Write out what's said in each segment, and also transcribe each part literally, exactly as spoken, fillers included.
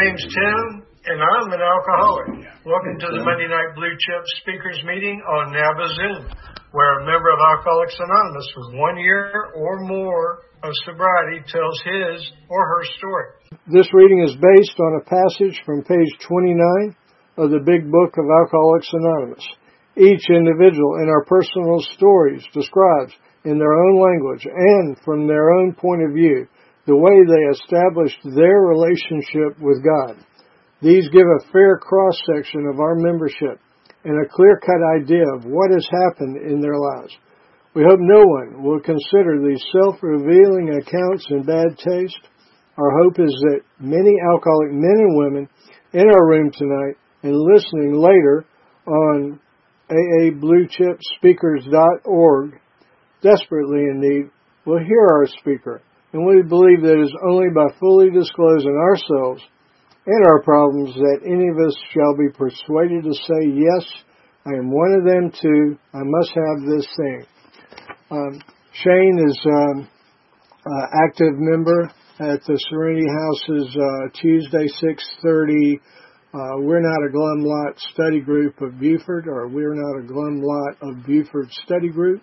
name's Tim, and I'm an alcoholic. Welcome to the Monday Night Blue Chip Speakers Meeting on NABA Zoom, where a member of Alcoholics Anonymous with one year or more of sobriety tells his or her story. This reading is based on a passage from page twenty-nine of the Big Book of Alcoholics Anonymous. Each individual in our personal stories describes in their own language and from their own point of view the way they established their relationship with God. These give a fair cross-section of our membership and a clear-cut idea of what has happened in their lives. We hope no one will consider these self-revealing accounts in bad taste. Our hope is that many alcoholic men and women in our room tonight and listening later on A A Blue Chip Speakers dot org, desperately in need, will hear our speaker. And we believe that it is only by fully disclosing ourselves and our problems that any of us shall be persuaded to say, yes, I am one of them too. I must have this thing. Um, Shane is an um, uh, active member at the Serenity House's uh, Tuesday six thirty. Uh, we're not a Glum Lot study group of Buford, or we're not a Glum Lot of Buford study group.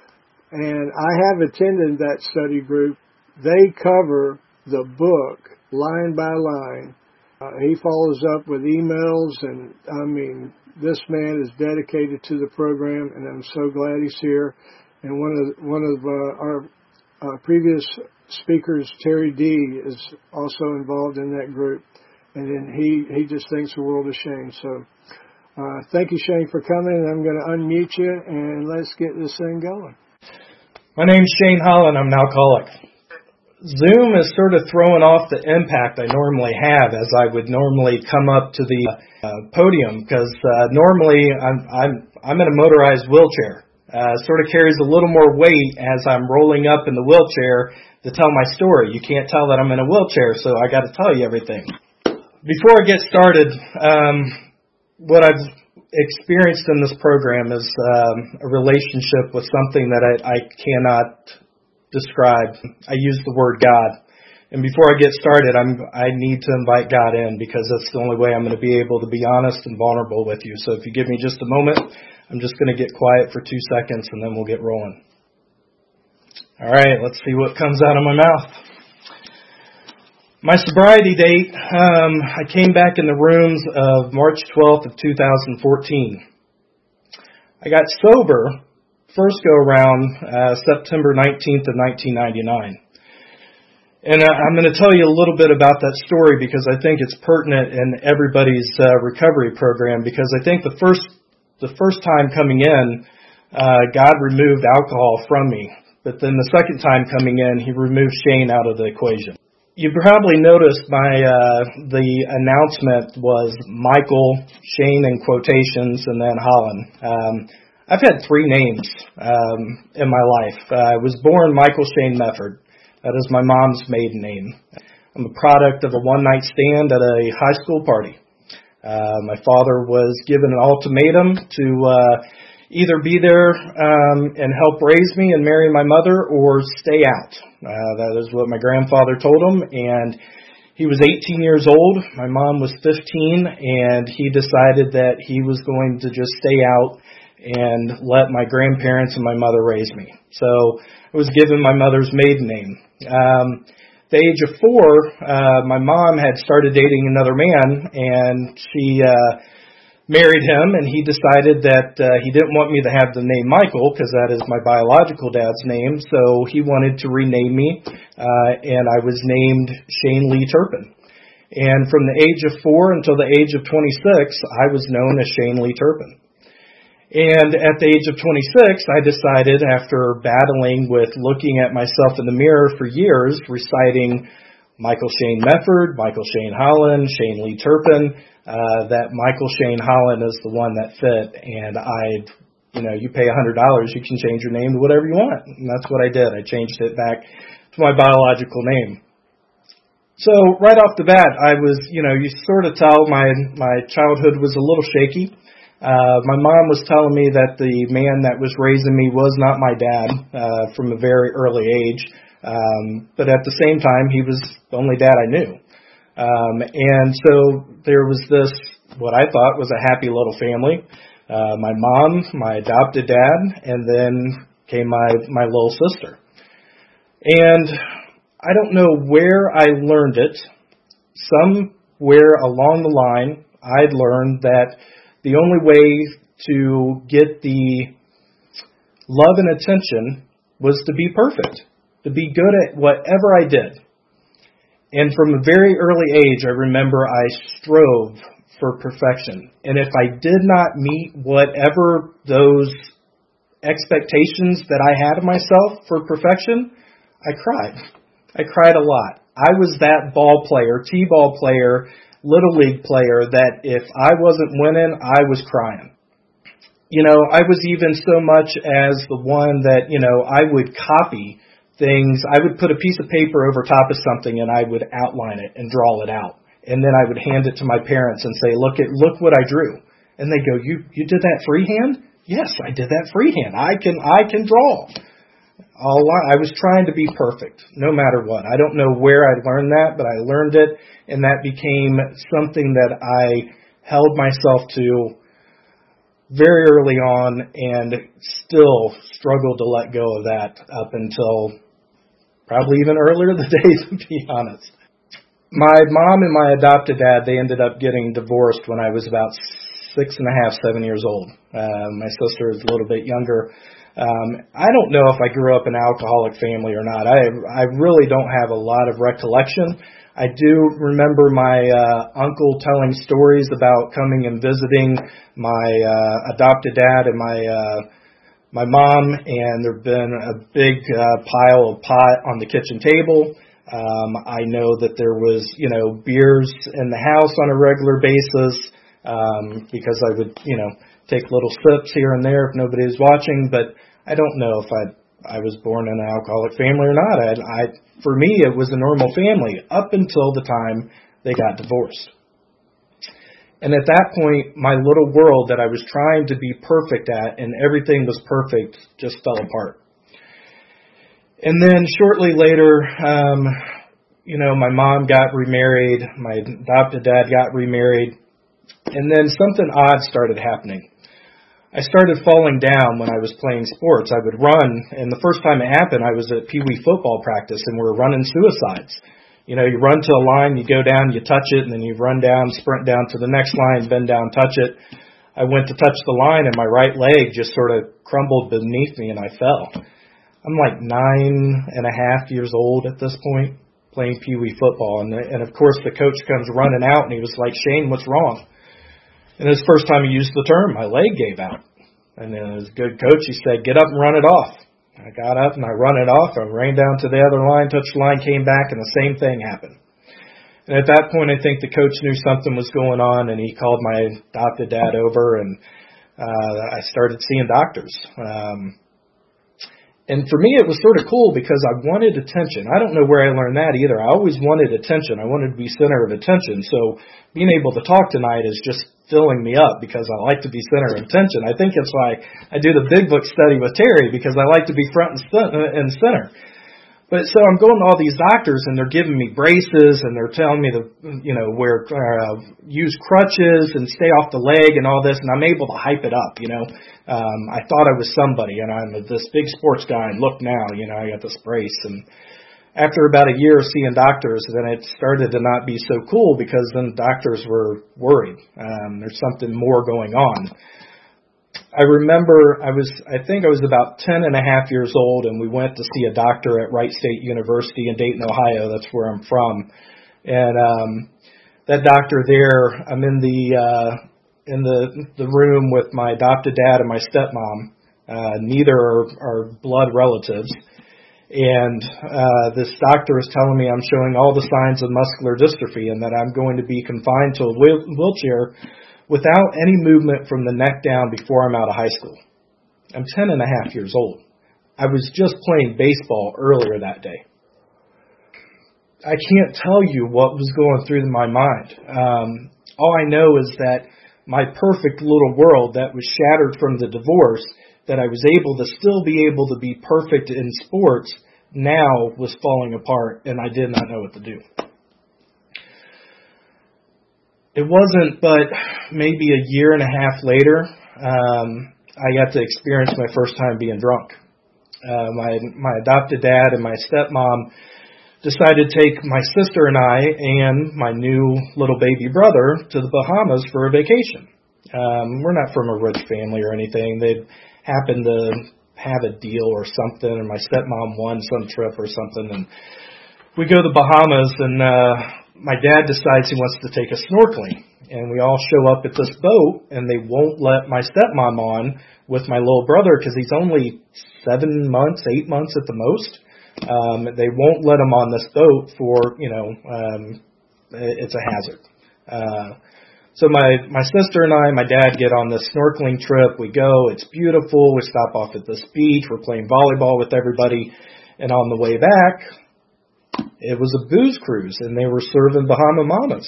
And I have attended that study group. They cover the book line by line. Uh, he follows up with emails, and I mean, this man is dedicated to the program, and I'm so glad he's here. And one of one of uh, our uh, previous speakers, Terry D, is also involved in that group, and then he he just thinks the world of Shane. So, uh, thank you, Shane, for coming. And I'm going to unmute you, and let's get this thing going. My name's Shane Holland. I'm an alcoholic. Zoom is sort of throwing off the impact I normally have as I would normally come up to the uh, podium, because uh, normally I'm, I'm, I'm in a motorized wheelchair. Uh, sort of carries a little more weight as I'm rolling up in the wheelchair to tell my story. You can't tell that I'm in a wheelchair, so I got to tell you everything. Before I get started, um, what I've experienced in this program is um, a relationship with something that I, I cannot describe. I use the word God. And before I get started, I'm, I need to invite God in, because that's the only way I'm going to be able to be honest and vulnerable with you. So if you give me just a moment, I'm just going to get quiet for two seconds and then we'll get rolling. All right, let's see what comes out of my mouth. My sobriety date, um, I came back in the rooms of March twelfth of two thousand fourteen. I got sober first go around uh, September nineteenth of nineteen ninety-nine. And uh, I'm going to tell you a little bit about that story because I think it's pertinent in everybody's uh, recovery program, because I think the first the first time coming in, uh, God removed alcohol from me. But then the second time coming in, he removed Shane out of the equation. You probably noticed my uh, the announcement was Michael, Shane in quotations, and then Holland. Um, I've had three names um, in my life. Uh, I was born Michael Shane Mefford. That is my mom's maiden name. I'm a product of a one-night stand at a high school party. Uh, my father was given an ultimatum to uh, either be there um, and help raise me and marry my mother, or stay out. Uh, that is what my grandfather told him, and he was eighteen years old. My mom was fifteen, and he decided that he was going to just stay out and let my grandparents and my mother raise me. So I was given my mother's maiden name. Um, at the age of four, uh, my mom had started dating another man, and she uh, married him, and he decided that uh, he didn't want me to have the name Michael, because that is my biological dad's name, so he wanted to rename me, uh, and I was named Shane Lee Turpin. And from the age of four until the age of twenty-six, I was known as Shane Lee Turpin. And at the age of twenty-six, I decided, after battling with looking at myself in the mirror for years, reciting Michael Shane Mefford, Michael Shane Holland, Shane Lee Turpin, uh, that Michael Shane Holland is the one that fit. And I, you know, you pay one hundred dollars, you can change your name to whatever you want. And that's what I did. I changed it back to my biological name. So right off the bat, I was, you know, you sort of tell my, my childhood was a little shaky. Uh, my mom was telling me that the man that was raising me was not my dad uh, from a very early age, um, but at the same time, he was the only dad I knew. Um, and so there was this, what I thought was a happy little family. Uh, my mom, my adopted dad, and then came my, my little sister. And I don't know where I learned it. Somewhere along the line, I'd learned that the only way to get the love and attention was to be perfect, to be good at whatever I did. And from a very early age, I remember I strove for perfection. And if I did not meet whatever those expectations that I had of myself for perfection, I cried. I cried a lot. I was that ball player, T-ball player, little league player that if I wasn't winning, I was crying. You know, I was even so much as the one that, you know, I would copy things. I would put a piece of paper over top of something and I would outline it and draw it out. And then I would hand it to my parents and say, look at, look what I drew. And they go, you, you did that freehand? Yes, I did that freehand. I can, I can draw. All I, I was trying to be perfect, no matter what. I don't know where I learned that, but I learned it, and that became something that I held myself to very early on and still struggled to let go of that up until probably even earlier today, to be honest. My mom and my adopted dad, they ended up getting divorced when I was about six and a half, seven years old. Uh, my sister is a little bit younger. Um, I don't know if I grew up in an alcoholic family or not. I I really don't have a lot of recollection. I do remember my uh, uncle telling stories about coming and visiting my uh, adopted dad and my uh, my mom, and there'd been a big uh, pile of pot on the kitchen table. Um, I know that there was, you know, beers in the house on a regular basis um, because I would, you know, take little sips here and there if nobody was watching, but I don't know if I I was born in an alcoholic family or not. I, I for me, it was a normal family up until the time they got divorced. And at that point, my little world that I was trying to be perfect at and everything was perfect just fell apart. And then shortly later, um, you know, my mom got remarried, my adopted dad got remarried, and then something odd started happening. I started falling down when I was playing sports. I would run, and the first time it happened, I was at Pee Wee football practice, and we were running suicides. You know, you run to a line, you go down, you touch it, and then you run down, sprint down to the next line, bend down, touch it. I went to touch the line, and my right leg just sort of crumbled beneath me, and I fell. I'm like nine and a half years old at this point, playing Pee Wee football, and, and of course the coach comes running out, and he was like, Shane, what's wrong? And it was the first time he used the term, my leg gave out. And then it was a good coach, he said, get up and run it off. I got up and I run it off. I ran down to the other line, touched the line, came back, and the same thing happened. And at that point, I think the coach knew something was going on, and he called my adopted dad over, and uh, I started seeing doctors. Um, and for me, it was sort of cool because I wanted attention. I don't know where I learned that either. I always wanted attention. I wanted to be center of attention. So being able to talk tonight is just filling me up because I like to be center of attention. I think it's why I do the Big Book study with Terry, because I like to be front and center. But so I'm going to all these doctors, and they're giving me braces, and they're telling me to, you know, wear, uh, use crutches and stay off the leg and all this, and I'm able to hype it up, you know. Um, I thought I was somebody, and I'm this big sports guy, and look now, you know, I got this brace. And after about a year of seeing doctors, then it started to not be so cool because then doctors were worried. Um, there's something more going on. I remember I was, I think I was about ten and a half years old, and we went to see a doctor at Wright State University in Dayton, Ohio. That's where I'm from. And um, that doctor there, I'm in the uh, in the the room with my adopted dad and my stepmom. Uh, neither are, are blood relatives. And uh, this doctor is telling me I'm showing all the signs of muscular dystrophy and that I'm going to be confined to a wheel- wheelchair without any movement from the neck down before I'm out of high school. I'm ten and a half years old. I was just playing baseball earlier that day. I can't tell you what was going through my mind. Um, all I know is that my perfect little world that was shattered from the divorce, that I was able to still be able to be perfect in sports, now was falling apart, and I did not know what to do. It wasn't, but maybe a year and a half later, um, I got to experience my first time being drunk. Uh, my my adopted dad and my stepmom decided to take my sister and I and my new little baby brother to the Bahamas for a vacation. Um, we're not from a rich family or anything. They happened to have a deal or something, and my stepmom won some trip or something, and we go to the Bahamas, and uh, my dad decides he wants to take us snorkeling, and we all show up at this boat, and they won't let my stepmom on with my little brother because he's only seven months, eight months at the most. Um, they won't let him on this boat for, you know, um, it's a hazard. Uh, so my, my sister and I, my dad get on this snorkeling trip. We go, it's beautiful. We stop off at this beach. We're playing volleyball with everybody. And on the way back, it was a booze cruise, and they were serving Bahama Mamas.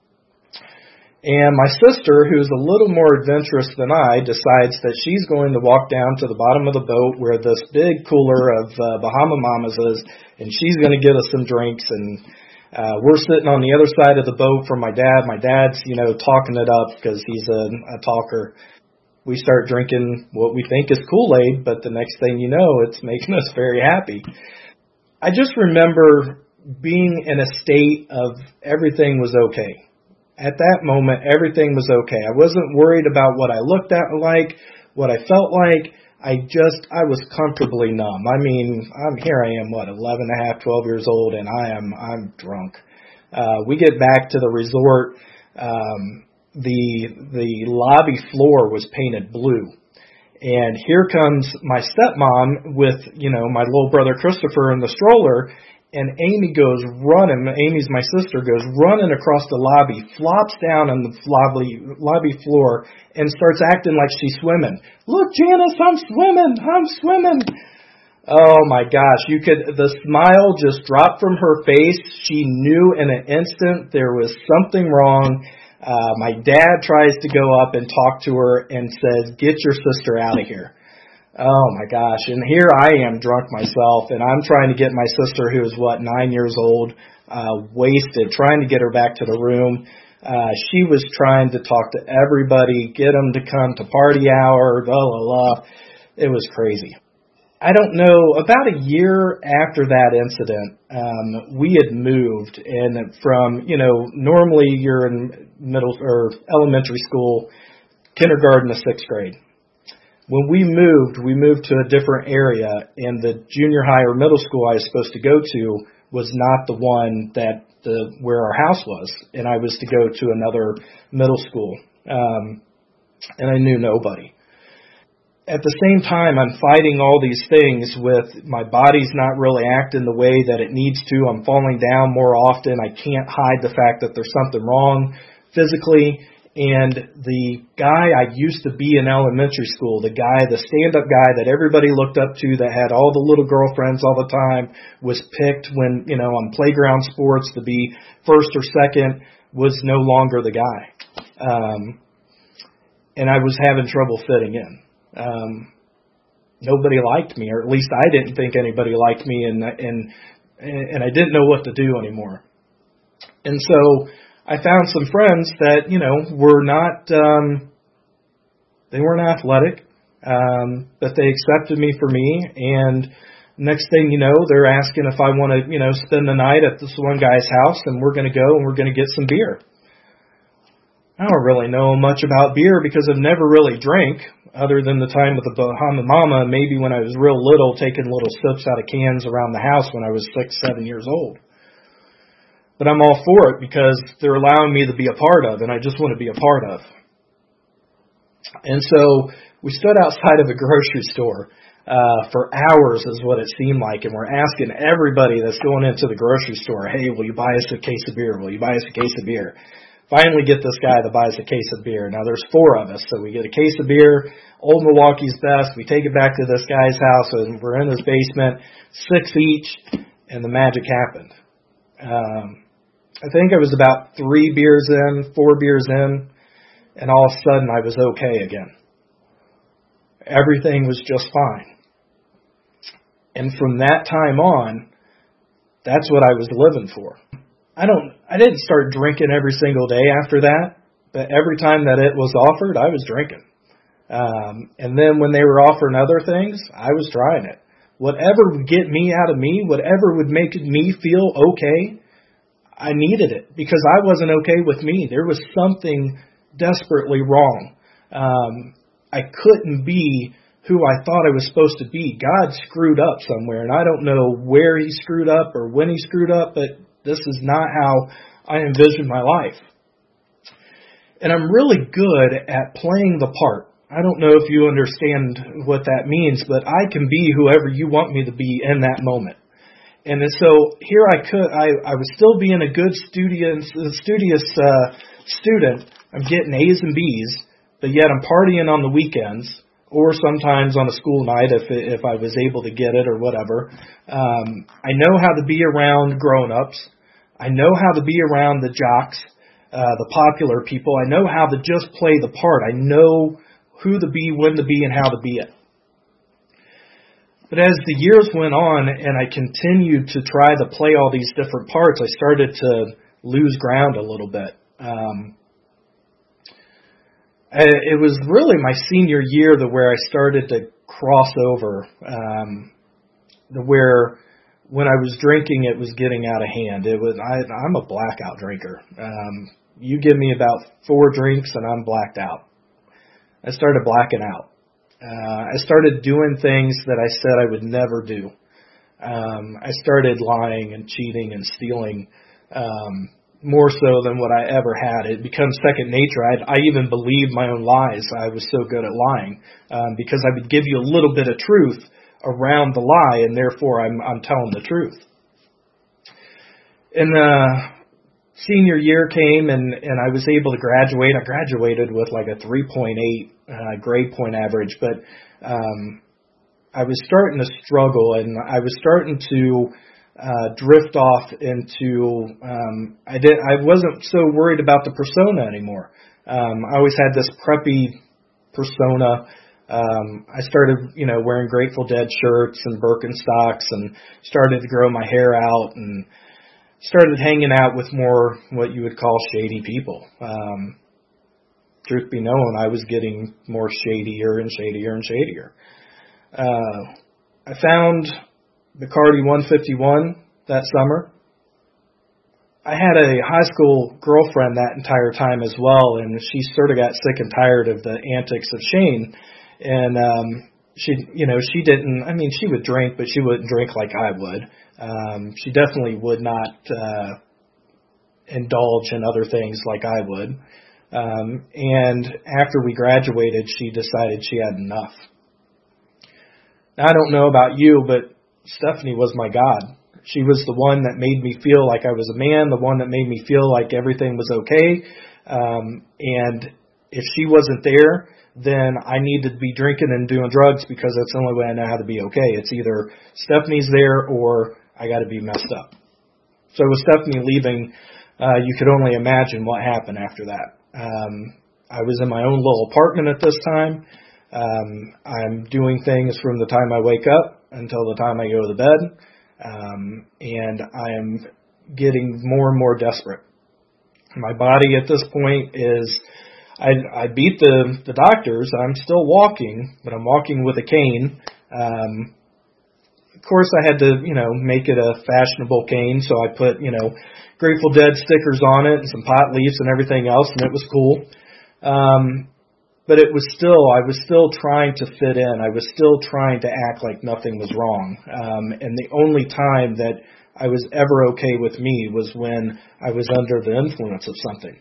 And my sister, who's a little more adventurous than I, decides that she's going to walk down to the bottom of the boat where this big cooler of uh, Bahama Mamas is, and she's going to get us some drinks. And uh, we're sitting on the other side of the boat from my dad. My dad's, you know, talking it up because he's a, a talker. We start drinking what we think is Kool-Aid, but the next thing you know, it's making us very happy. I just remember being in a state of everything was okay. At that moment, everything was okay. I wasn't worried about what I looked at like, what I felt like. I just, I was comfortably numb. I mean, I'm here I am, what, eleven and a half, twelve years old, and I am, I'm drunk. Uh, we get back to the resort. Um, the, the lobby floor was painted blue. And here comes my stepmom with, you know, my little brother Christopher in the stroller. And Amy goes running, Amy's my sister, goes running across the lobby, flops down on the lobby, lobby floor, and starts acting like she's swimming. Look, Janice, I'm swimming, I'm swimming. Oh my gosh, you could, the smile just dropped from her face. She knew in an instant there was something wrong. Uh, my dad tries to go up and talk to her and says, get your sister out of here. Oh my gosh, and here I am drunk myself, and I'm trying to get my sister, who is, what, nine years old, uh, wasted, trying to get her back to the room. Uh, she was trying to talk to everybody, get them to come to party hour, blah, blah, blah. It was crazy. I don't know, about a year after that incident, um, we had moved, and from, you know, normally you're in middle or elementary school, kindergarten to sixth grade. When we moved, we moved to a different area, and the junior high or middle school I was supposed to go to was not the one that the where our house was, and I was to go to another middle school, um, and I knew nobody. At the same time, I'm fighting all these things with my body's not really acting the way that it needs to. I'm falling down more often. I can't hide the fact that there's something wrong physically. And the guy I used to be in elementary school, the guy, the stand-up guy that everybody looked up to, that had all the little girlfriends all the time, was picked when, you know, on playground sports to be first or second, was no longer the guy. Um, and I was having trouble fitting in. Um, nobody liked me, or at least I didn't think anybody liked me, and and and I didn't know what to do anymore. And so I found some friends that, you know, were not, um, they weren't athletic, um, but they accepted me for me. And next thing you know, they're asking if I want to, you know, spend the night at this one guy's house, and we're going to go and we're going to get some beer. I don't really know much about beer because I've never really drank other than the time with the Bahama Mama, maybe when I was real little, taking little sips out of cans around the house when I was six, seven years old. But I'm all for it because they're allowing me to be a part of, and I just want to be a part of. And so we stood outside of a grocery store uh, for hours is what it seemed like, and we're asking everybody that's going into the grocery store, hey, will you buy us a case of beer? Will you buy us a case of beer? Finally get this guy that buys a case of beer. Now there's four of us, so we get a case of beer, Old Milwaukee's Best. We take it back to this guy's house, and we're in his basement, six each, and the magic happened. Um, I think I was about three beers in, four beers in, and all of a sudden I was okay again. Everything was just fine. And from that time on, that's what I was living for. I don't, I didn't start drinking every single day after that, but every time that it was offered, I was drinking. Um, and then when they were offering other things, I was trying it. Whatever would get me out of me, whatever would make me feel okay, I needed it because I wasn't okay with me. There was something desperately wrong. Um, I couldn't be who I thought I was supposed to be. God screwed up somewhere, and I don't know where he screwed up or when he screwed up, but this is not how I envisioned my life. And I'm really good at playing the part. I don't know if you understand what that means, but I can be whoever you want me to be in that moment. And so here I could, I, I was still being a good studious, studious uh, student. I'm getting A's and B's, but yet I'm partying on the weekends or sometimes on a school night if if I was able to get it or whatever. Um, I know how to be around grown-ups. I know how to be around the jocks, uh, the popular people. I know how to just play the part. I know who to be, when to be, and how to be it. But as the years went on and I continued to try to play all these different parts, I started to lose ground a little bit. Um, it was really my senior year to where I started to cross over, um, to where when I was drinking, it was getting out of hand. It was I, I'm a blackout drinker. Um, you give me about four drinks and I'm blacked out. I started blacking out. Uh, I started doing things that I said I would never do. Um, I started lying and cheating and stealing um, more so than what I ever had. It becomes second nature. I, I even believed my own lies. I was so good at lying um, because I would give you a little bit of truth around the lie, and therefore I'm, I'm telling the truth. And uh, senior year came, and, and I was able to graduate. I graduated with like a three point eight uh, grade point average, but um, I was starting to struggle, and I was starting to uh, drift off into. Um, I did. I wasn't so worried about the persona anymore. Um, I always had this preppy persona. Um, I started, you know, wearing Grateful Dead shirts and Birkenstocks, and started to grow my hair out, and started hanging out with more what you would call shady people. Um, truth be known, I was getting more shadier and shadier and shadier. Uh, I found Bacardi one fifty-one that summer. I had a high school girlfriend that entire time as well, and she sort of got sick and tired of the antics of Shane. And um, she, you know, she didn't. I mean, she would drink, but she wouldn't drink like I would. Um, she definitely would not uh, indulge in other things like I would. Um, and after we graduated, she decided she had enough. Now, I don't know about you, but Stephanie was my God. She was the one that made me feel like I was a man, the one that made me feel like everything was okay. Um, and if she wasn't there, then I needed to be drinking and doing drugs because that's the only way I know how to be okay. It's either Stephanie's there or I got to be messed up. So with Stephanie leaving, uh, you could only imagine what happened after that. Um, I was in my own little apartment at this time. Um, I'm doing things from the time I wake up until the time I go to bed. Um, and I am getting more and more desperate. My body at this point is, I, I beat the, the doctors. I'm still walking, but I'm walking with a cane. Um, of course, I had to, you know, make it a fashionable cane, so I put, you know, Grateful Dead stickers on it and some pot leaves and everything else, and it was cool. Um, but it was still, I was still trying to fit in. I was still trying to act like nothing was wrong. Um, and the only time that I was ever okay with me was when I was under the influence of something.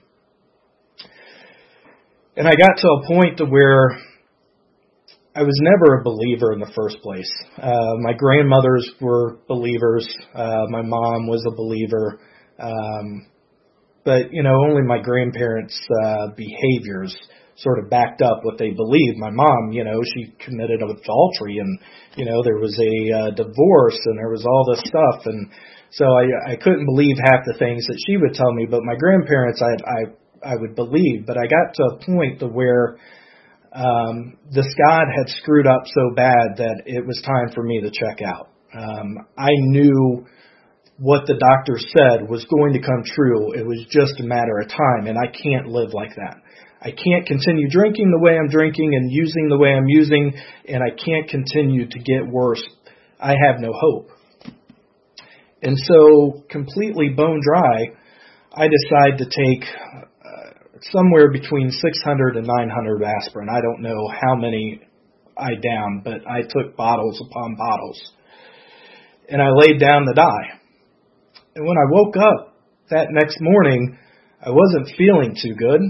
And I got to a point to where I was never a believer in the first place. Uh, my grandmothers were believers. Uh, my mom was a believer. Um, but, you know, only my grandparents' uh, behaviors sort of backed up what they believed. My mom, you know, she committed adultery, and, you know, there was a uh, divorce, and there was all this stuff. And so I, I couldn't believe half the things that she would tell me. But my grandparents, I, I, I would believe. But I got to a point to where um, this God had screwed up so bad that it was time for me to check out. Um, I knew what the doctor said was going to come true. It was just a matter of time, and I can't live like that. I can't continue drinking the way I'm drinking and using the way I'm using, and I can't continue to get worse. I have no hope. And so, completely bone dry, I decide to take uh, somewhere between six hundred and nine hundred aspirin. I don't know how many I downed, but I took bottles upon bottles. And I laid down to die. And when I woke up that next morning, I wasn't feeling too good.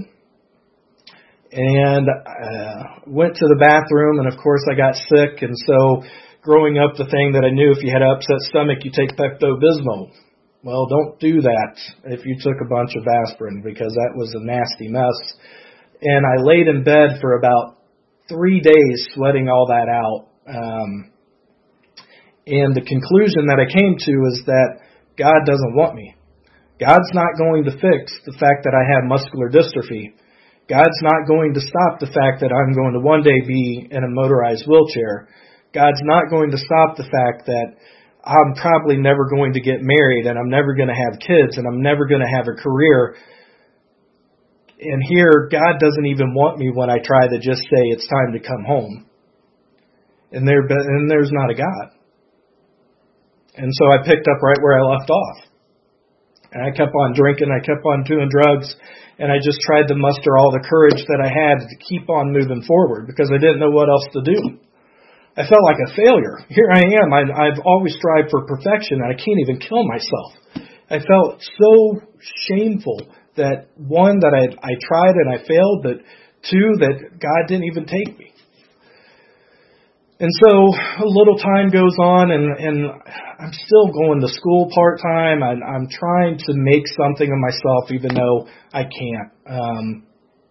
And uh, went to the bathroom, and of course I got sick. And so growing up, the thing that I knew, if you had an upset stomach, you take Pepto-Bismol. Well, don't do that if you took a bunch of aspirin, because that was a nasty mess. And I laid in bed for about three days sweating all that out. Um, and the conclusion that I came to is that God doesn't want me. God's not going to fix the fact that I have muscular dystrophy. God's not going to stop the fact that I'm going to one day be in a motorized wheelchair. God's not going to stop the fact that I'm probably never going to get married, and I'm never going to have kids, and I'm never going to have a career. And here, God doesn't even want me when I try to just say it's time to come home. And there, and there's not a God. And so I picked up right where I left off. And I kept on drinking, I kept on doing drugs, and I just tried to muster all the courage that I had to keep on moving forward because I didn't know what else to do. I felt like a failure. Here I am. I, I've always strived for perfection, and I can't even kill myself. I felt so shameful that, one, that I, I tried and I failed, but two, that God didn't even take me. And so a little time goes on, and, and I'm still going to school part-time. I'm, I'm trying to make something of myself, even though I can't. Um,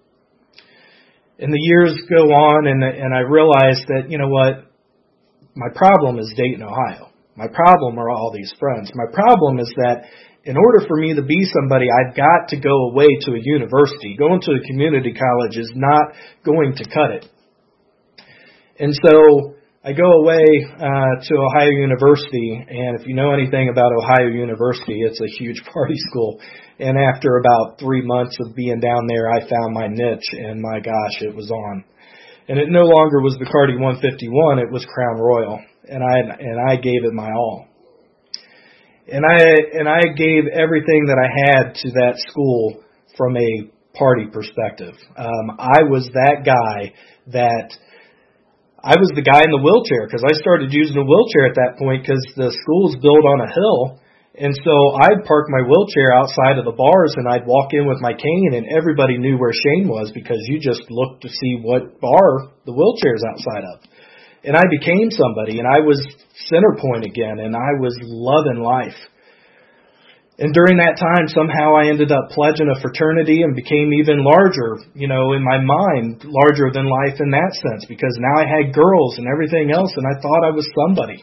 and the years go on, and, and I realize that, you know what, my problem is Dayton, Ohio. My problem are all these friends. My problem is that in order for me to be somebody, I've got to go away to a university. Going to a community college is not going to cut it. And so I go away uh, to Ohio University, and if you know anything about Ohio University, it's a huge party school. And after about three months of being down there, I found my niche, and my gosh, it was on. And it no longer was Bacardi one fifty-one, it was Crown Royal, and I and I gave it my all. And I and I gave everything that I had to that school from a party perspective. Um, I was that guy that I was the guy in the wheelchair, because I started using a wheelchair at that point because the school's built on a hill. And so I'd park my wheelchair outside of the bars, and I'd walk in with my cane, and everybody knew where Shane was because you just looked to see what bar the wheelchair's outside of. And I became somebody, and I was center point again, and I was loving life. And during that time, somehow I ended up pledging a fraternity and became even larger, you know, in my mind, larger than life in that sense, because now I had girls and everything else, and I thought I was somebody.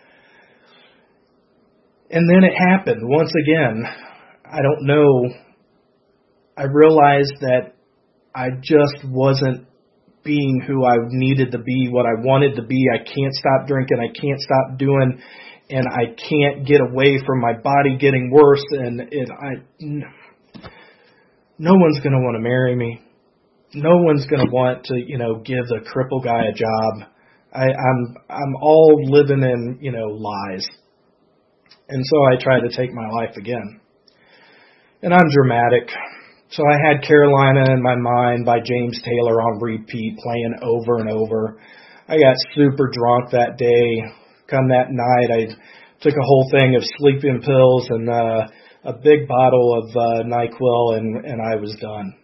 And then it happened once again. I don't know. I realized that I just wasn't being who I needed to be, what I wanted to be. I can't stop drinking. I can't stop doing, and I can't get away from my body getting worse. And it, I, no one's going to want to marry me. No one's going to want to, you know, give the cripple guy a job. I, I'm, I'm all living in, you know, lies. And so I tried to take my life again. And I'm dramatic. So I had Carolina in my mind by James Taylor on repeat, playing over and over. I got super drunk that day. Come that night, I took a whole thing of sleeping pills and uh, a big bottle of uh, NyQuil, and, and I was done.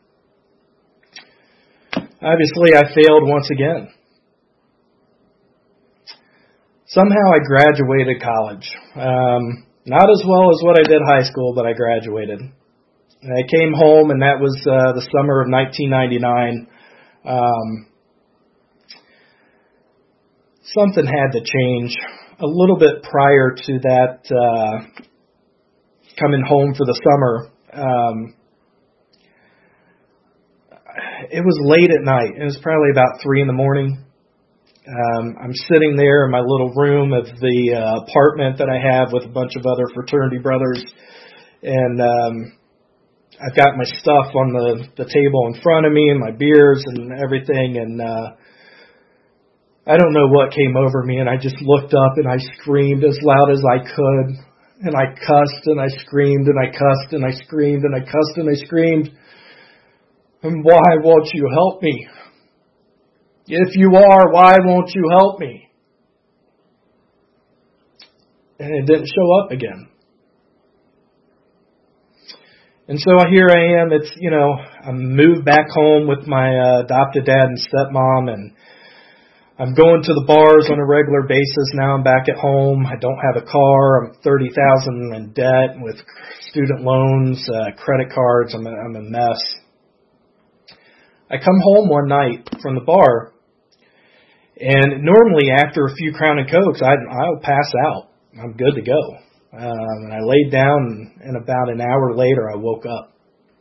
Obviously, I failed once again. Somehow I graduated college. Um, not as well as what I did high school, but I graduated. And I came home, and that was uh, the summer of nineteen ninety-nine. Um, something had to change. A little bit prior to that, uh, coming home for the summer, um, it was late at night. It was probably about three in the morning. Um, I'm sitting there in my little room of the uh, apartment that I have with a bunch of other fraternity brothers, and um, I've got my stuff on the, the table in front of me and my beers and everything, and uh, I don't know what came over me, and I just looked up and I screamed as loud as I could, and I cussed and I screamed and I cussed and I screamed and I cussed and I screamed, and why won't you help me? If you are, why won't you help me? And it didn't show up again. And so here I am. It's, you know, I moved back home with my uh, adopted dad and stepmom, and I'm going to the bars on a regular basis. Now I'm back at home. I don't have a car. I'm thirty thousand dollars in debt with student loans, uh, credit cards. I'm a, I'm a mess. I come home one night from the bar, and normally after a few Crown and Cokes, I, I'll pass out. I'm good to go. Um, and I laid down, and about an hour later, I woke up.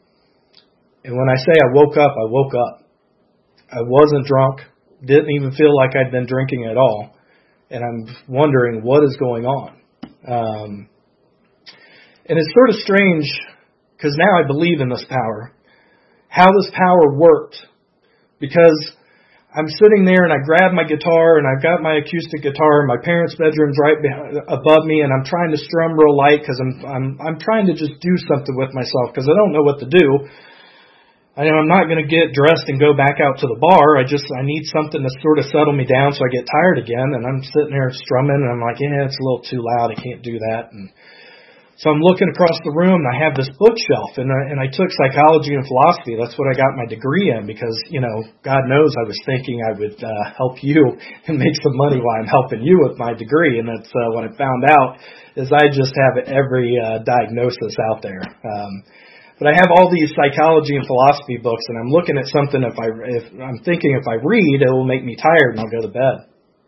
And when I say I woke up, I woke up. I wasn't drunk, didn't even feel like I'd been drinking at all, and I'm wondering what is going on. Um, and it's sort of strange, because now I believe in this power, how this power worked, because I'm sitting there and I grab my guitar and I've got my acoustic guitar in my parents' bedroom's right behind, above me, and I'm trying to strum real light because I'm I'm I'm trying to just do something with myself because I don't know what to do. I know I'm not going to get dressed and go back out to the bar. I just I need something to sort of settle me down so I get tired again. And I'm sitting there strumming and I'm like, yeah, it's a little too loud. I can't do that. And so I'm looking across the room, and I have this bookshelf, and I, and I took psychology and philosophy. That's what I got my degree in because, you know, God knows I was thinking I would uh, help you and make some money while I'm helping you with my degree. And that's uh, what I found out is I just have every uh, diagnosis out there. Um, but I have all these psychology and philosophy books, and I'm looking at something. If I, if I'm thinking if I read, it will make me tired, and I'll go to bed.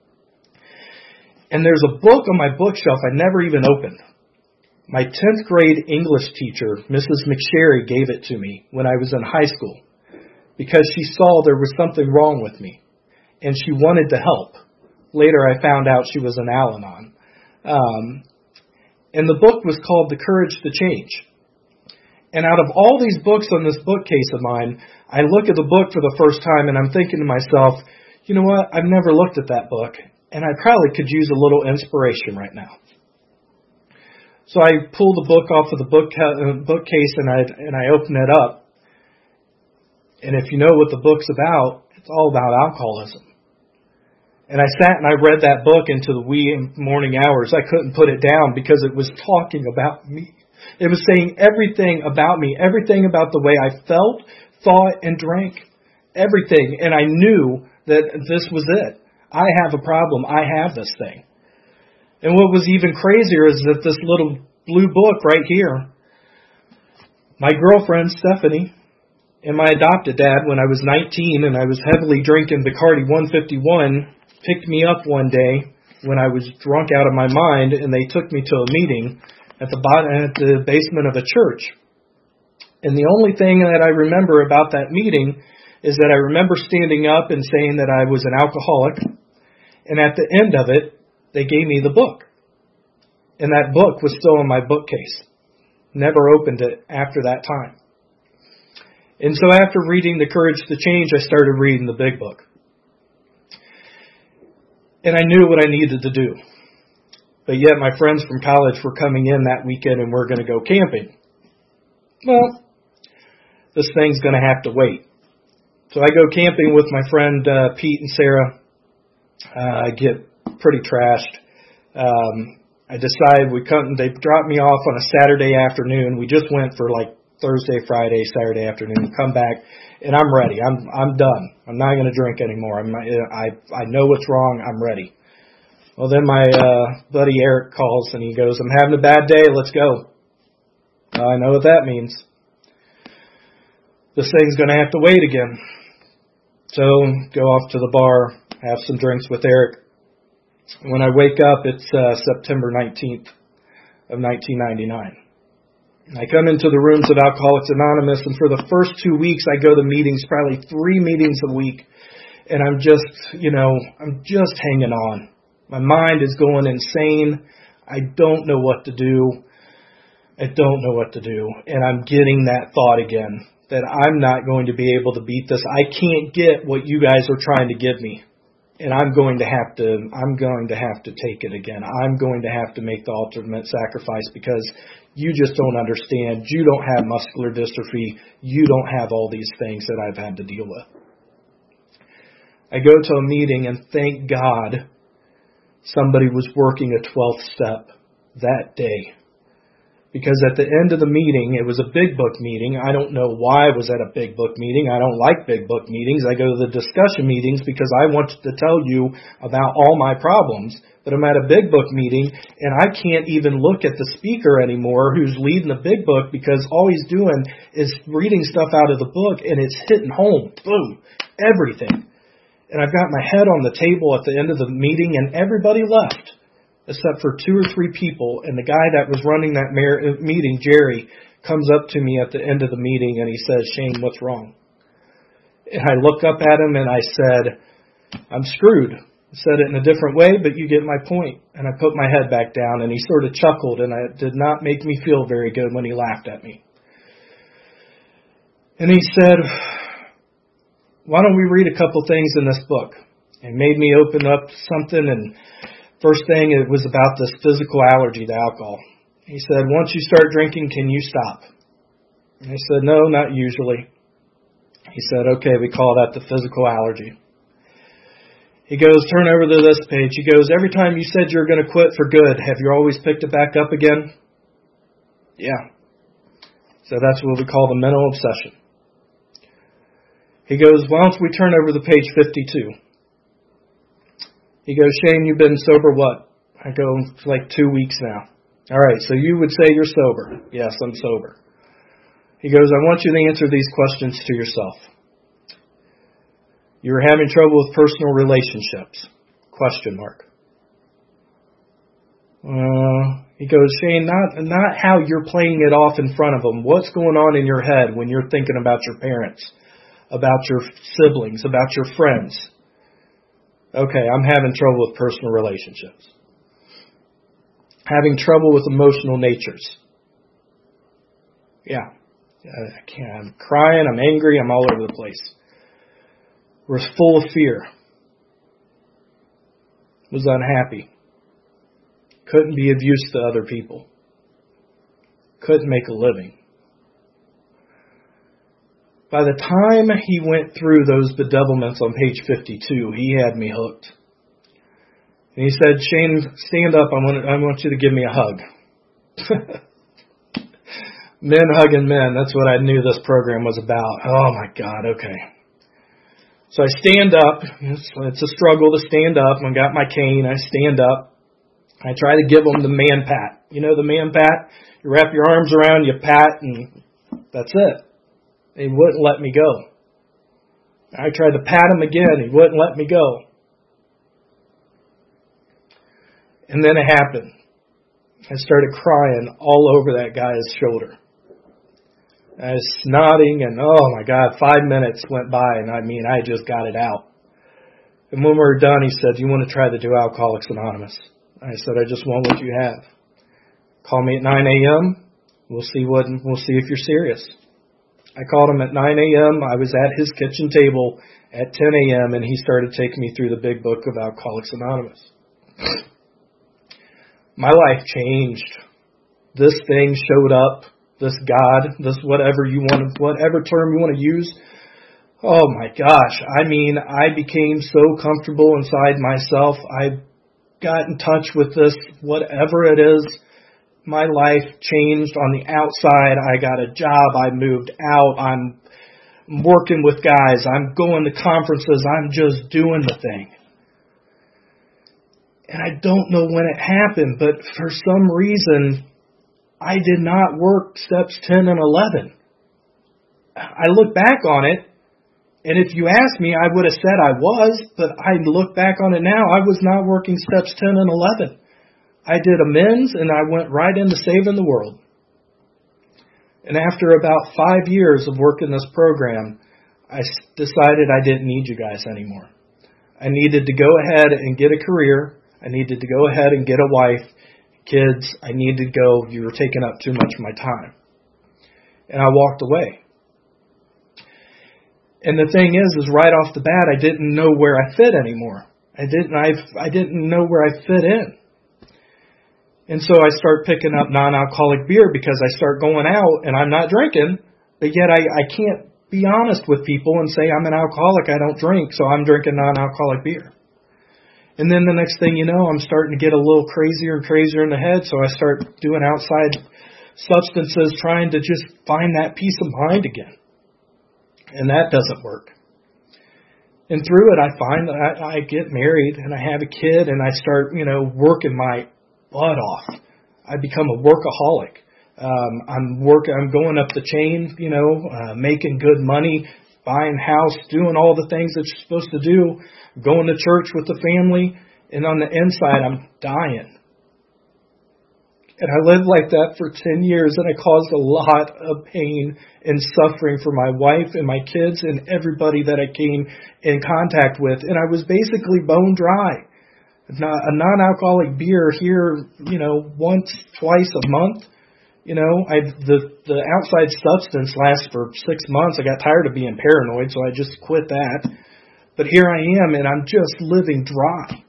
And there's a book on my bookshelf I never even opened. My tenth grade English teacher, Missus McSherry, gave it to me when I was in high school because she saw there was something wrong with me and she wanted to help. Later I found out she was an Al-Anon. Um, and the book was called The Courage to Change. And out of all these books on this bookcase of mine, I look at the book for the first time and I'm thinking to myself, you know what, I've never looked at that book and I probably could use a little inspiration right now. So I pull the book off of the book uh, bookcase and I and I open it up. And if you know what the book's about, it's all about alcoholism. And I sat and I read that book into the wee morning hours. I couldn't put it down because it was talking about me. It was saying everything about me, everything about the way I felt, thought, and drank. Everything. And I knew that this was it. I have a problem. I have this thing. And what was even crazier is that this little blue book right here, my girlfriend, Stephanie, and my adopted dad, when I was nineteen and I was heavily drinking Bacardi one fifty-one, picked me up one day when I was drunk out of my mind, and they took me to a meeting at the bottom, at the basement of a church. And the only thing that I remember about that meeting is that I remember standing up and saying that I was an alcoholic, and at the end of it, they gave me the book. And that book was still in my bookcase. Never opened it after that time. And so after reading The Courage to Change, I started reading the big book. And I knew what I needed to do. But yet my friends from college were coming in that weekend and we're going to go camping. Well, this thing's going to have to wait. So I go camping with my friend uh, Pete and Sarah. Uh, I get pretty trashed. Um, I decide we come. They drop me off on a Saturday afternoon. We just went for like Thursday, Friday, Saturday afternoon. Come back, and I'm ready. I'm I'm done. I'm not going to drink anymore. I'm not, I I know what's wrong. I'm ready. Well, then my uh, buddy Eric calls and he goes, "I'm having a bad day. Let's go." Well, I know what that means. This thing's going to have to wait again. So go off to the bar, have some drinks with Eric. When I wake up, it's uh, September nineteenth of nineteen ninety-nine. I come into the rooms of Alcoholics Anonymous, and for the first two weeks, I go to meetings, probably three meetings a week. and I'm just, you know, I'm just hanging on. My mind is going insane. I don't know what to do. I don't know what to do. And I'm getting that thought again, that I'm not going to be able to beat this. I can't get what you guys are trying to give me. And I'm going to have to, I'm going to have to take it again. I'm going to have to make the ultimate sacrifice because you just don't understand. You don't have muscular dystrophy. You don't have all these things that I've had to deal with. I go to a meeting and thank God somebody was working a twelfth step that day. Because at the end of the meeting, it was a big book meeting. I don't know why I was at a big book meeting. I don't like big book meetings. I go to the discussion meetings because I wanted to tell you about all my problems. But I'm at a big book meeting, and I can't even look at the speaker anymore who's leading the big book because all he's doing is reading stuff out of the book, and it's hitting home. Boom. Everything. And I've got my head on the table at the end of the meeting, and everybody left. Except for two or three people, and the guy that was running that meeting, Jerry, comes up to me at the end of the meeting and he says, "Shane, what's wrong?" And I look up at him and I said, "I'm screwed." I said it in a different way, but you get my point. And I put my head back down and he sort of chuckled, and it did not make me feel very good when he laughed at me. And he said, "Why don't we read a couple things in this book?" And made me open up something, and first thing, it was about this physical allergy to alcohol. He said, "Once you start drinking, can you stop?" And I said, "No, not usually." He said, "Okay, we call that the physical allergy." He goes, "Turn over to this page." He goes, "Every time you said you were going to quit for good, have you always picked it back up again?" Yeah. So that's what we call the mental obsession. He goes, "Why don't we turn over to page fifty-two? He goes, "Shane, you've been sober what?" I go, "Like two weeks now." "All right, so you would say you're sober." "Yes, I'm sober." He goes, "I want you to answer these questions to yourself. You were having trouble with personal relationships? Question mark. Uh, he goes, "Shane, not, not how you're playing it off in front of them. What's going on in your head when you're thinking about your parents, about your siblings, about your friends?" "Okay, I'm having trouble with personal relationships. Having trouble with emotional natures." "Yeah, I can't. I'm crying, I'm angry, I'm all over the place." "Was full of fear. Was unhappy. Couldn't be of use to other people. Couldn't make a living." By the time he went through those bedevilments on page fifty-two, he had me hooked. And he said, "Shane, stand up. I want, I want you to give me a hug." Men hugging men. That's what I knew this program was about. Oh, my God. Okay. So I stand up. It's, it's a struggle to stand up. I got my cane. I stand up. I try to give him the man pat. You know the man pat? You wrap your arms around, you pat, and that's it. He wouldn't let me go. I tried to pat him again. He wouldn't let me go. And then it happened. I started crying all over that guy's shoulder. I was snotting, and oh my God, five minutes went by, and I mean, I just got it out. And when we were done, he said, "You want to try to do Alcoholics Anonymous?" I said, "I just want what you have. Call me at nine a.m. We'll see what. We'll see if you're serious." I called him at nine a.m. I was at his kitchen table at ten a.m. and he started taking me through the big book of Alcoholics Anonymous. My life changed. This thing showed up. This God, this whatever you want, whatever term you want to use. Oh my gosh. I mean, I became so comfortable inside myself. I got in touch with this, whatever it is. My life changed on the outside. I got a job. I moved out. I'm working with guys. I'm going to conferences. I'm just doing the thing. And I don't know when it happened, but for some reason, I did not work steps ten and eleven. I look back on it, and if you asked me, I would have said I was, but I look back on it now, I was not working steps ten and eleven. I did amends, and I went right into saving the world. And after about five years of working this program, I decided I didn't need you guys anymore. I needed to go ahead and get a career. I needed to go ahead and get a wife, kids. I needed to go. You were taking up too much of my time. And I walked away. And the thing is, is right off the bat, I didn't know where I fit anymore. I didn't, I, I didn't know where I fit in. And so I start picking up non-alcoholic beer because I start going out and I'm not drinking, but yet I, I can't be honest with people and say I'm an alcoholic, I don't drink, so I'm drinking non-alcoholic beer. And then the next thing you know, I'm starting to get a little crazier and crazier in the head, so I start doing outside substances, trying to just find that peace of mind again. And that doesn't work. And through it, I find that I, I get married and I have a kid and I start, you know, working my butt off. I become a workaholic. Um, I'm work. I'm going up the chain, you know, uh, making good money, buying house, doing all the things that you're supposed to do, going to church with the family, and on the inside, I'm dying. And I lived like that for ten years, and I caused a lot of pain and suffering for my wife and my kids and everybody that I came in contact with. And I was basically bone dry. A non-alcoholic beer here, you know, once, twice a month. You know, I the the outside substance lasts for six months. I got tired of being paranoid, so I just quit that. But here I am, and I'm just living dry.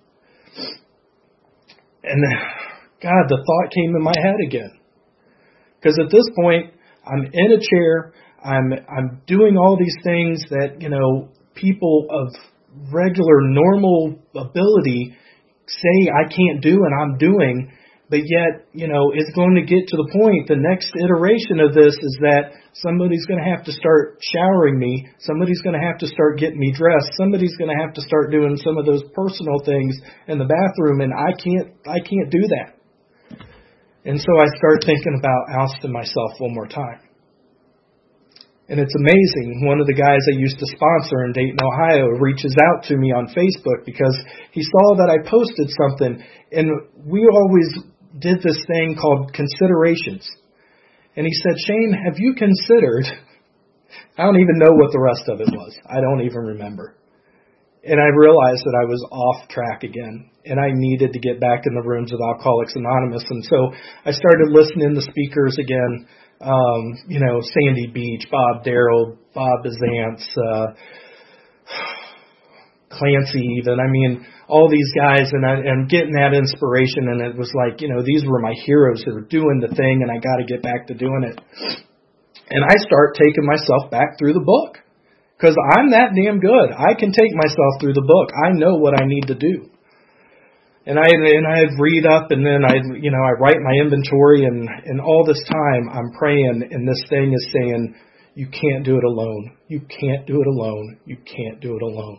And God, the thought came in my head again. Because at this point, I'm in a chair. I'm I'm doing all these things that, you know, people of regular, normal ability say I can't do and I'm doing. But yet, you know, it's going to get to the point, the next iteration of this is that somebody's going to have to start showering me. Somebody's going to have to start getting me dressed. Somebody's going to have to start doing some of those personal things in the bathroom, and I can't, I can't do that. And so I start thinking about ousting myself one more time. And it's amazing. One of the guys I used to sponsor in Dayton, Ohio, reaches out to me on Facebook because he saw that I posted something, and we always did this thing called considerations. And he said, Shane, have you considered, I don't even know what the rest of it was. I don't even remember. And I realized that I was off track again, and I needed to get back in the rooms of Alcoholics Anonymous. And so I started listening to speakers again, um, you know, Sandy Beach, Bob Darrell, Bob Bazance, uh, Clancy even. I mean, all these guys, and I, I'm getting that inspiration, and it was like, you know, these were my heroes that were doing the thing, and I got to get back to doing it. And I start taking myself back through the book, because I'm that damn good. I can take myself through the book. I know what I need to do. And I and I read up, and then I, you know, I write my inventory, and, and all this time I'm praying, and this thing is saying, you can't do it alone. You can't do it alone. You can't do it alone.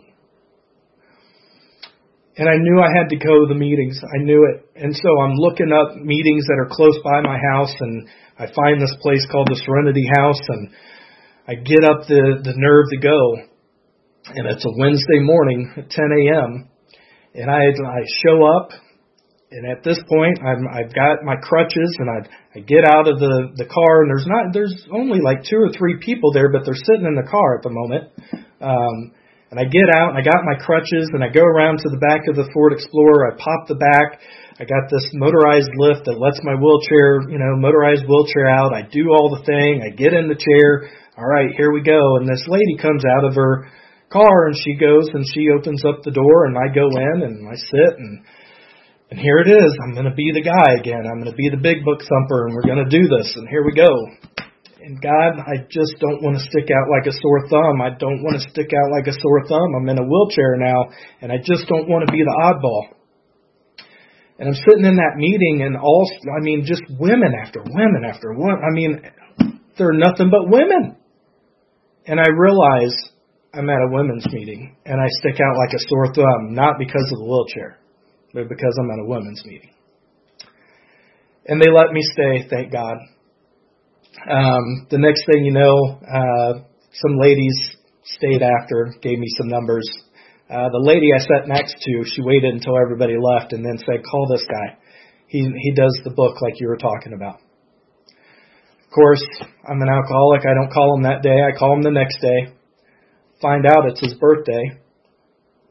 And I knew I had to go to the meetings. I knew it. And so I'm looking up meetings that are close by my house, and I find this place called the Serenity House, and I get up the, the nerve to go. And it's a Wednesday morning at ten a.m., and I I show up, and at this point I'm I've got my crutches, and I I get out of the, the car, and there's not there's only like two or three people there, but they're sitting in the car at the moment. Um And I get out, and I got my crutches, and I go around to the back of the Ford Explorer. I pop the back. I got this motorized lift that lets my wheelchair, you know, motorized wheelchair out. I do all the thing. I get in the chair. All right, here we go. And this lady comes out of her car, and she goes, and she opens up the door, and I go in, and I sit, and and here it is. I'm going to be the guy again. I'm going to be the big book thumper, and we're going to do this, and here we go. And God, I just don't want to stick out like a sore thumb. I don't want to stick out like a sore thumb. I'm in a wheelchair now, and I just don't want to be the oddball. And I'm sitting in that meeting, and all, I mean, just women after women after women. I mean, they're nothing but women. And I realize I'm at a women's meeting, and I stick out like a sore thumb, not because of the wheelchair, but because I'm at a women's meeting. And they let me stay, thank God. Um, the next thing you know, uh, some ladies stayed after, gave me some numbers. Uh, the lady I sat next to, she waited until everybody left and then said, call this guy. He he does the book like you were talking about. Of course, I'm an alcoholic. I don't call him that day. I call him the next day. Find out it's his birthday.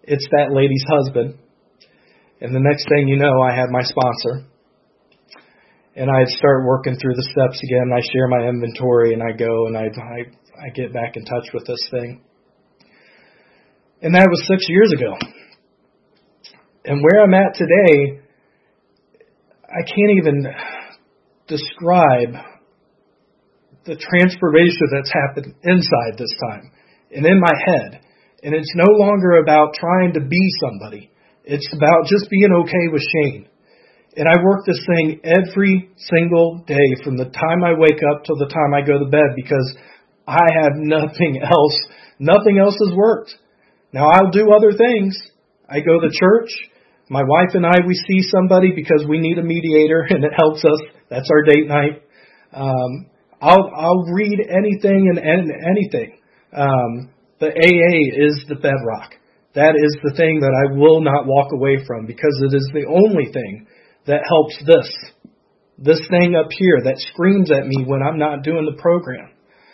it's that lady's husband. And the next thing you know, I had my sponsor. And I start working through the steps again. I share my inventory, and I go and I, I I get back in touch with this thing. And that was six years ago. And where I'm at today, I can't even describe the transformation that's happened inside this time and in my head. And it's no longer about trying to be somebody. It's about just being okay with Shane. And I work this thing every single day from the time I wake up till the time I go to bed, because I have nothing else. Nothing else has worked. Now, I'll do other things. I go to church. My wife and I, we see somebody because we need a mediator, and it helps us. That's our date night. Um, I'll I'll read anything and, and anything. Um, the A A is the bedrock. That is the thing that I will not walk away from, because it is the only thing that helps this. This thing up here that screams at me when I'm not doing the program.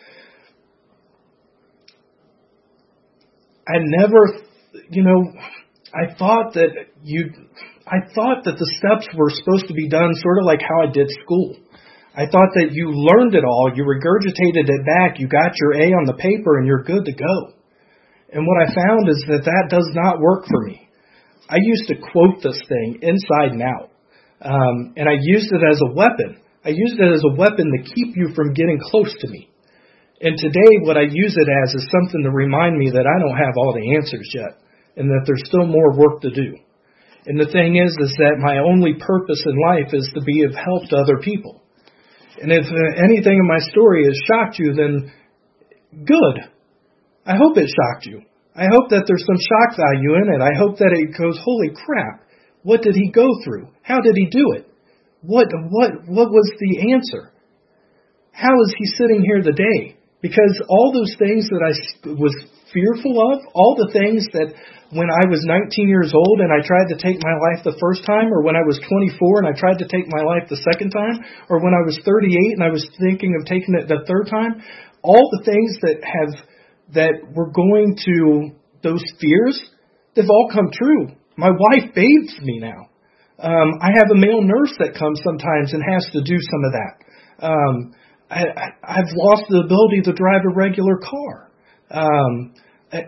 I never, you know, I thought that you, I thought that the steps were supposed to be done sort of like how I did school. I thought that you learned it all, you regurgitated it back, you got your A on the paper, and you're good to go. And what I found is that that does not work for me. I used to quote this thing inside and out. Um, and I used it as a weapon. I used it as a weapon to keep you from getting close to me. And today what I use it as is something to remind me that I don't have all the answers yet, and that there's still more work to do. And the thing is, is that my only purpose in life is to be of help to other people. And if anything in my story has shocked you, then good. I hope it shocked you. I hope that there's some shock value in it. I hope that it goes, holy crap, what did he go through? How did he do it? What what what was the answer? How is he sitting here today? Because all those things that I was fearful of, all the things that when I was nineteen years old and I tried to take my life the first time, or when I was twenty-four and I tried to take my life the second time, or when I was thirty-eight and I was thinking of taking it the third time, all the things that have that were going to, those fears, they've all come true. My wife bathes me now. Um, I have a male nurse that comes sometimes and has to do some of that. Um, I, I, I've lost the ability to drive a regular car. Um, I,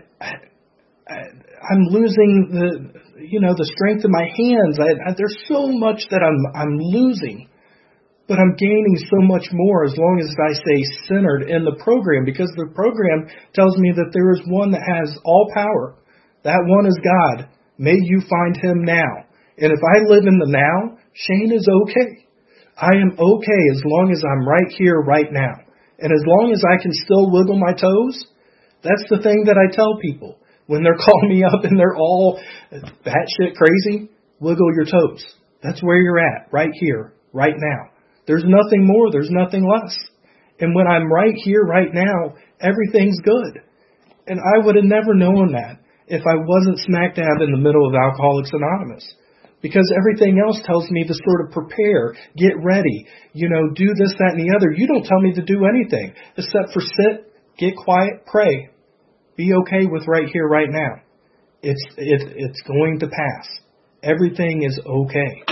I, I'm losing the, you know, the strength of my hands. I, I, there's so much that I'm I'm losing, but I'm gaining so much more as long as I stay centered in the program, because the program tells me that there is one that has all power. That one is God. May you find him now. And if I live in the now, Shane is okay. I am okay as long as I'm right here, right now. And as long as I can still wiggle my toes, that's the thing that I tell people. When they're calling me up and they're all batshit crazy, wiggle your toes. That's where you're at, right here, right now. There's nothing more, there's nothing less. And when I'm right here, right now, everything's good. And I would have never known that if I wasn't smack dab in the middle of Alcoholics Anonymous. Because everything else tells me to sort of prepare, get ready, you know, do this, that, and the other. You don't tell me to do anything except for sit, get quiet, pray. Be okay with right here, right now. It's it's it's going to pass. Everything is okay.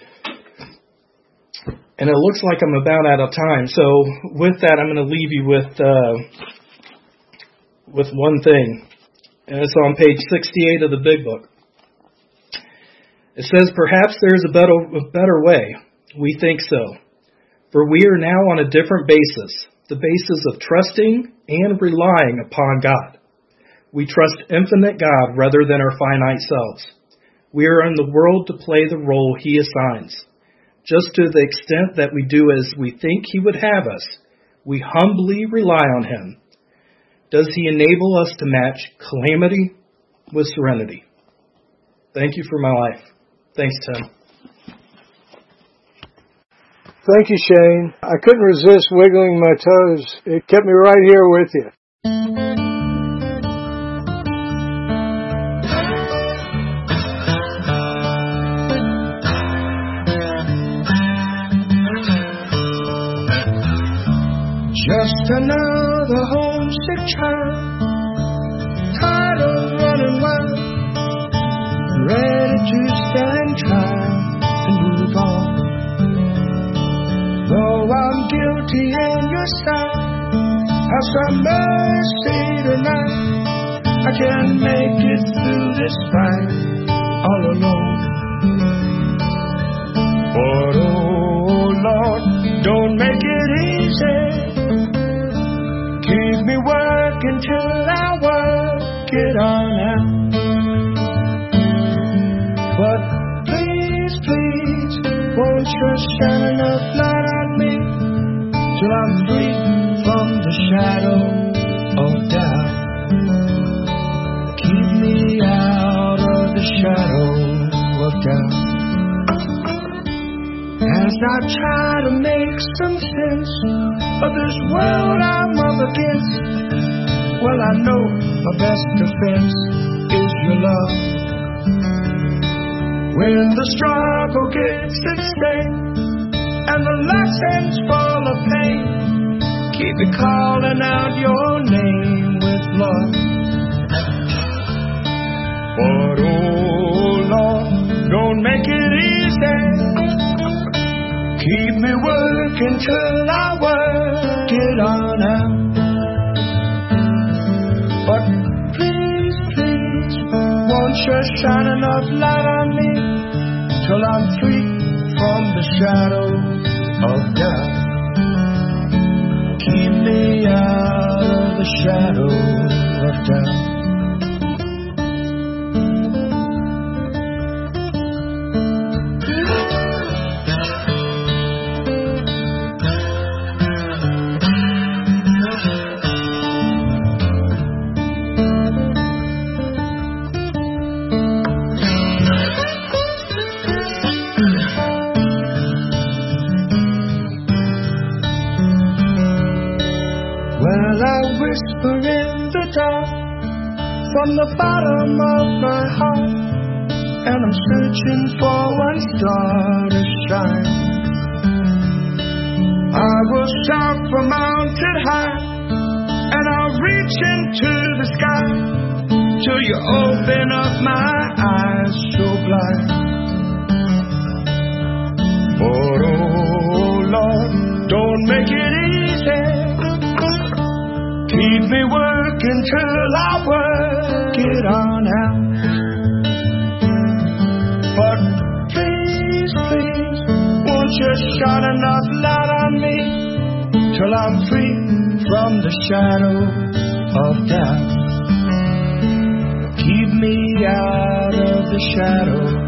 And it looks like I'm about out of time. So with that, I'm going to leave you with uh, with one thing. And it's on page sixty-eight of the Big Book. It says, perhaps there's a better, a better way. We think so. For we are now on a different basis, the basis of trusting and relying upon God. We trust infinite God rather than our finite selves. We are in the world to play the role he assigns. Just to the extent that we do as we think he would have us, we humbly rely on him. Does he enable us to match calamity with serenity? Thank you for my life. Thanks, Tim. Thank you, Shane. I couldn't resist wiggling my toes. It kept me right here with you. Just another homesick child, tired of running wild. to stand trial and move on. Though I'm guilty in your sight, have some mercy tonight. I can't make it through this fight all alone. But oh Lord, don't make it easy. Keep me working till I work it on out. But please, please, won't you shine enough light on me till I'm free from the shadow of doubt. Keep me out of the shadow of doubt. As I try to make some sense of this world I'm up against, well, I know my best defense is your love. When the struggle gets at stake and the lessons full of pain, keep me calling out your name with love. But oh Lord, don't make it easy. Keep me working till I work it on out. But please, please, won't you shine enough light on me till I'm free from the shadow of doubt. Keep me out of the shadow of doubt. Well, I whisper in the dark from the bottom of my heart, and I'm searching for one star to shine. I will shout from mountain high, and I'll reach into the sky till you open up my eyes so blind. But oh Lord, don't make it easy. Keep me working till I work it on out. But please, please, won't you shine enough light on me till I'm free from the shadow of doubt. Keep me out of the shadow